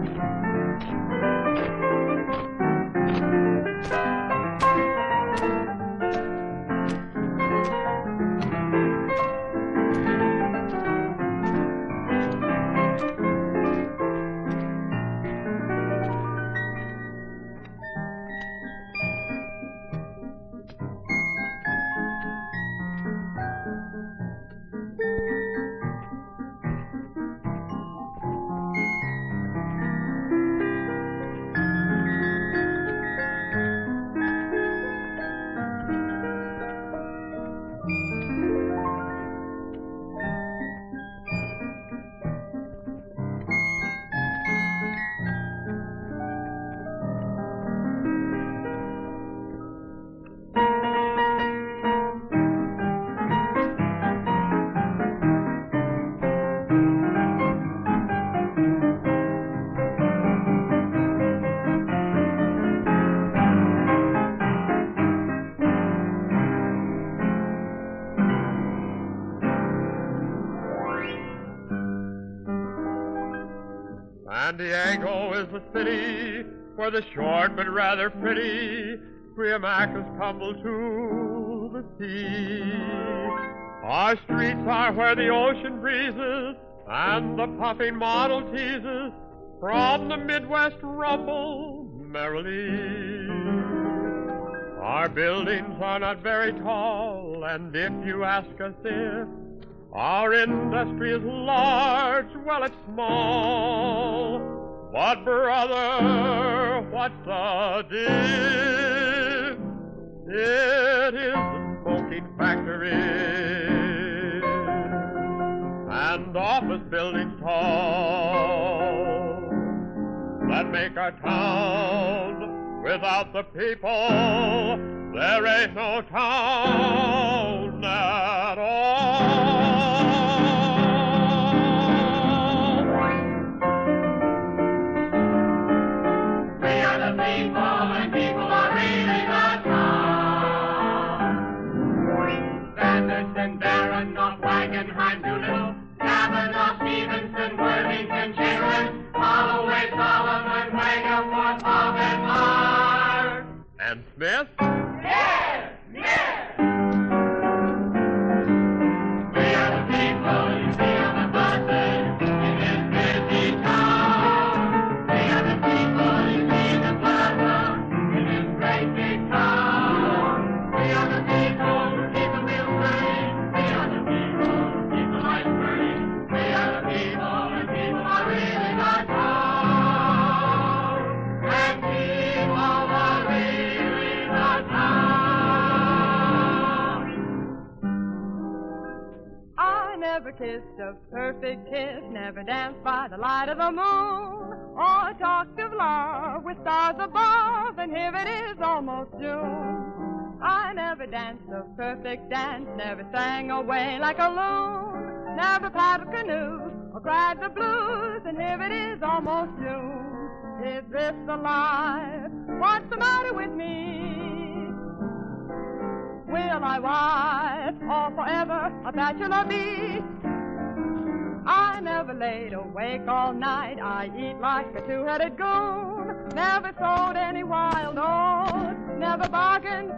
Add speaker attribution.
Speaker 1: San Diego is the city where the short but rather pretty Priamacus tumble to the sea. Our streets are where the ocean breezes and the puffing model teases from the Midwest rumble merrily. Our buildings are not very tall, and if you ask us if our industry is large, well, it's small. But, brother, what's the diff? It is the smoking factories and office buildings tall that make our town. Without the people, there ain't no town at all.
Speaker 2: We are the people, and people are really the town. Sanderson, Barron, North Wagenheim, Doolittle, Kavanaugh, Stevenson, Worthington, Chamberlain, Holloway, Solomon, Wagerforth, Bob, and Mark.
Speaker 1: And Smith?
Speaker 2: Yes, yes. We are the people you see on the buses in this busy town. We are the people you see in the plaza in this great big town. We are the people who keep the wheels turning. We are the people who keep the lights burning. We are the people, and people are really the town. And people are really the town.
Speaker 3: I never kissed a perfect kiss, never danced by the light of the moon, or talked of love with stars above, and here it is almost June. I never danced a perfect dance, never sang away like a loon, never paddled canoes or cried the blues, and here it is almost June. Is this the life? What's the matter with me? Will I wife or forever a bachelor be? I never laid awake all night. I eat like a two-headed goon. Never sold any wild oats. Never bargained